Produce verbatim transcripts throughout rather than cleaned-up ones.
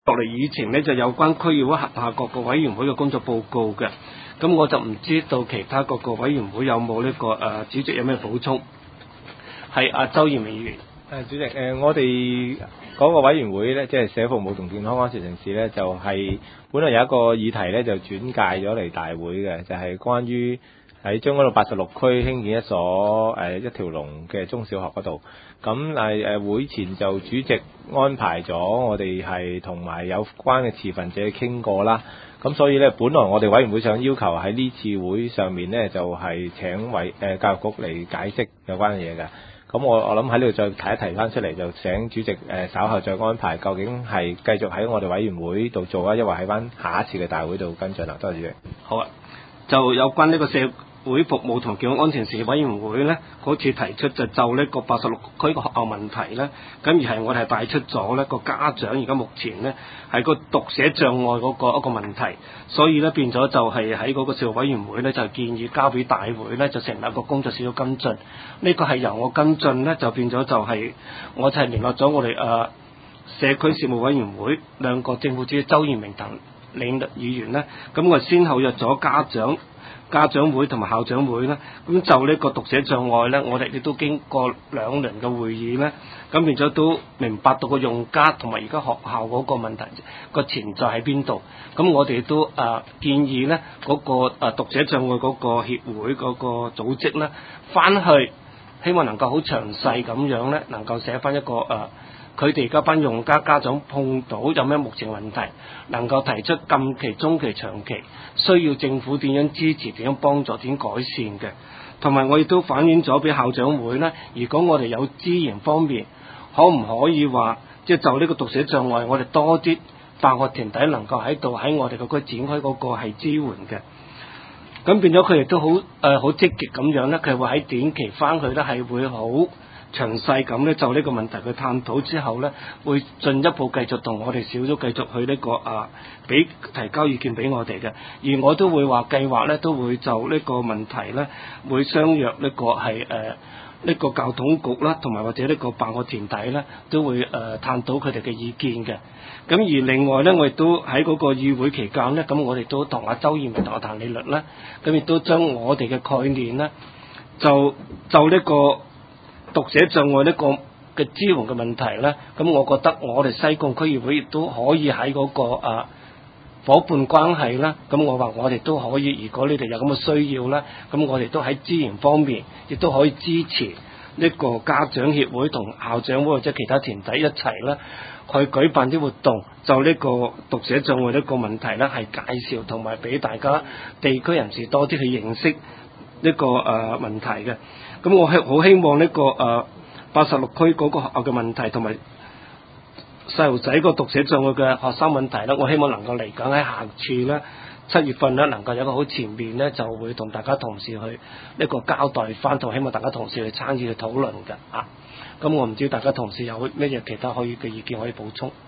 落嚟議程呢，就有關區議會轄下各個委員會嘅工作報告嘅，咁我就唔知道其他各個委員會有冇呢、這個誒、呃、主席有咩補充？係阿周賢明議員。 誒主席，誒、呃、我哋嗰個委員會咧，即係社服務同健康安全城市咧，就係、是、本來有一個議題咧，就轉介咗嚟大會嘅，就係、是、關於喺將軍澳八十六區興建一所誒、呃、一條龍嘅中小學嗰度。咁誒誒會前就主席安排咗我哋係同埋有關嘅持份者傾過啦。咁所以咧，本來我哋委員會想要求喺呢次會上面咧，就係、是、請委誒、呃、教育局嚟解釋有關嘅嘢嘅。咁我我諗喺呢度再提一提翻出嚟，就請主席誒、呃、稍後再安排，究竟係繼續喺我哋委員會度做啊，抑或喺翻下一次嘅大會度跟進啊？多謝主席。 好啊，就有關呢個社會服務同健康安全事委員會呢，好似提出就就呢個八十六區嘅學校問題呢，咁而係我哋係帶出咗呢個家長而家目前呢係個讀寫障礙嗰個一個問題，所以呢變咗就係喺嗰個社會委員會呢，就建議交俾大會呢，就成立一個工作小組跟進。呢、這個係由我跟進呢，就變咗就係、是、我就係聯絡咗我哋誒、呃、社區事務委員會兩個政府主席周賢明同李律議員呢，咁我先後約咗家長。家長會同埋校長會呢，咁就呢個讀寫障礙呢，我哋亦都經過兩輪嘅會議呢，咁變咗都明白到個用家同埋而家學校嗰個問題個潛在喺邊度，咁我哋都誒、呃、建議呢嗰、那個誒、呃、讀寫障礙嗰個協會嗰個組織呢，翻去希望能夠好詳細咁樣呢，能夠寫翻一個誒。呃佢哋而家班用家家長碰到有咩目前問題，能夠提出近期、中期、長期需要政府點樣支持、點樣幫助、點改善嘅。同埋我亦都反映咗俾校長會呢，如果我哋有資源方面，可唔可以話即係就呢、是、個讀寫障礙，我哋多啲辦學團體能夠喺度喺我哋個區展開嗰個係支援嘅。咁變咗佢亦都好誒好積極咁樣呢，佢會喺短期翻去呢係會好詳細咁咧，就呢個問題去探討之後咧，會進一步繼續同我哋小組繼續去呢、這個啊，俾提交意見俾我哋嘅。而我都會話計劃咧，都會就呢個問題咧，會相約呢個係誒呢個教統局啦，同埋或者呢個辦學團體咧，都會誒、呃、探討佢哋嘅意見嘅。咁而另外咧，我亦都喺嗰個議會期間咧，咁我哋都同阿周賢明同阿譚李律咧，咁亦都將我哋嘅概念咧，就就呢、這個。讀寫障礙呢個嘅支援嘅問題呢，咁我覺得我哋西貢區議會亦都可以喺嗰、那個啊夥伴關係啦，咁我話我哋都可以，如果你哋有咁嘅需要呢，咁我哋都喺資源方面亦都可以支持呢個家長協會同校長會或者其他團體一齊呢去舉辦啲活動，就呢個讀寫障礙呢個問題呢係介紹同埋俾大家地區人士多啲去認識呢、這個誒、呃、問題嘅。咁我係好希望呢、這個誒八十六區嗰個學校嘅問題同埋細路仔個讀寫障礙嘅學生問題咧，我希望能夠嚟緊喺下次咧七月份咧能夠有一個好全面咧，就會同大家同事去呢個交代翻，同希望大家同事去參與去討論嘅啊。咁我唔知大家同事有咩嘢其他可以嘅意見可以補充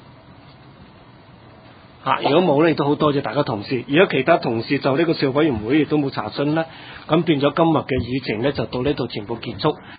嚇、啊。如果冇咧，亦都好多謝大家同事。如果其他同事就呢個社會委員會亦都冇查詢咧，咁變咗今日嘅議程咧就到呢度全部結束。